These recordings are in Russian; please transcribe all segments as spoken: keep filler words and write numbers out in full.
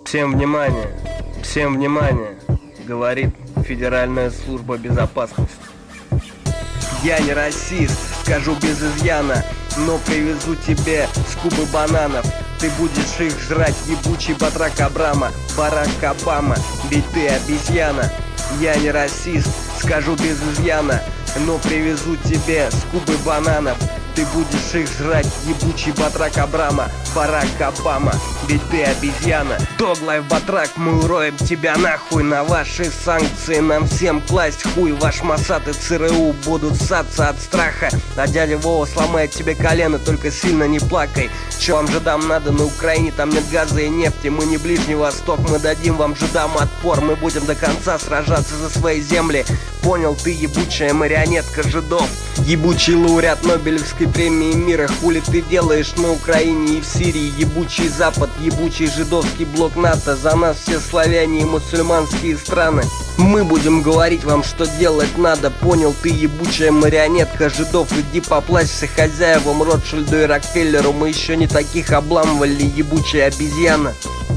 Всем внимание, всем внимание, говорит Федеральная служба безопасности. Я не расист, скажу без изъяна, но привезу тебе скубы бананов. Ты будешь их жрать, ебучий батрак Абрама, Барак Обама, ведь ты обезьяна. Я не расист, скажу без изъяна, но привезу тебе скубы бананов. Ты будешь их жрать, ебучий батрак Абрама, Барак Обама, ведь ты обезьяна. Dog Life Батрак, мы уроем тебя нахуй. На ваши санкции нам всем класть хуй. Ваш Моссад и ЦРУ будут ссаться от страха, а дядя Вова сломает тебе колено, только сильно не плакай. Че вам жидам надо на Украине, там нет газа и нефти. Мы не Ближний Восток, мы дадим вам жидам отпор. Мы будем до конца сражаться за свои земли. Понял ты, ебучая марионетка жидов, ебучий лауреат Нобелевской премии мира. Хули ты делаешь на Украине и в Сирии? Ебучий Запад, ебучий жидовский блок НАТО. За нас все славяне и мусульманские страны. Мы будем говорить вам, что делать надо. Понял ты, ебучая марионетка жидов? Иди поплачься хозяевам Ротшильду и Рокфеллеру. Мы еще не таких обламывали, ебучая обезьяна.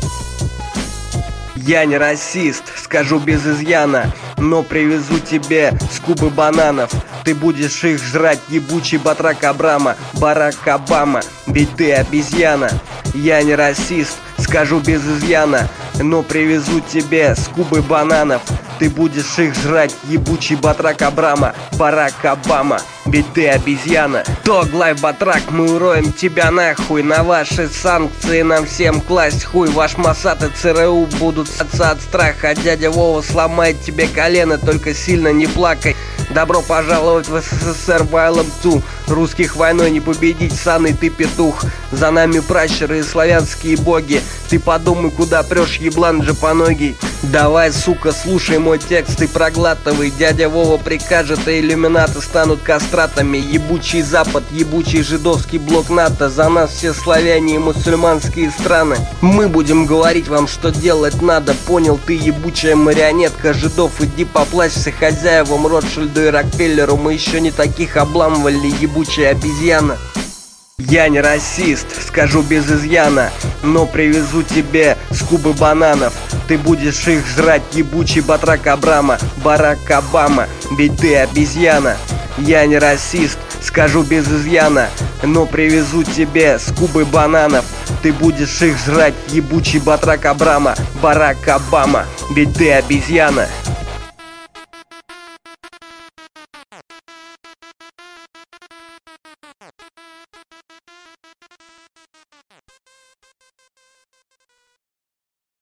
Я не расист, скажу без изъяна, но привезу тебе скубы бананов. Ты будешь их жрать, ебучий батрак Абрама, Барак Обама, ведь ты обезьяна. Я не расист, скажу без изъяна, но привезу тебе скубы бананов. Ты будешь их жрать, ебучий батрак Абрама, Барак Обама, ведь ты обезьяна. Dog Life Батрак, мы уроем тебя нахуй. На ваши санкции нам всем класть хуй. Ваш Моссад и ЦРУ будут ссаться от страха, а дядя Вова сломает тебе колено, только сильно не плакай. Добро пожаловать в СССР Вайлом Ту. Русских войной не победить, саный ты петух. За нами пращуры и славянские боги. Ты подумай, куда прешь, еблан джапоногий. Давай, сука, слушай мой текст и проглатывай. Дядя Вова прикажет, а иллюминаты станут кастратами. Ебучий Запад, ебучий жидовский блок НАТО. За нас все славяне и мусульманские страны. Мы будем говорить вам, что делать надо. Понял ты, ебучая марионетка жидов? Иди поплачься хозяевам Ротшильду и Рокфеллеру. Мы еще не таких обламывали, ебучая обезьяна. Я не расист, скажу без изъяна, но привезу тебе скубы бананов. Ты будешь их жрать, ебучий батрак Абрама, Барак Обама, ведь ты обезьяна. Я не расист, скажу без изъяна, но привезу тебе скубы бананов. Ты будешь их жрать, ебучий батрак Абрама, Барак Обама, ведь ты обезьяна.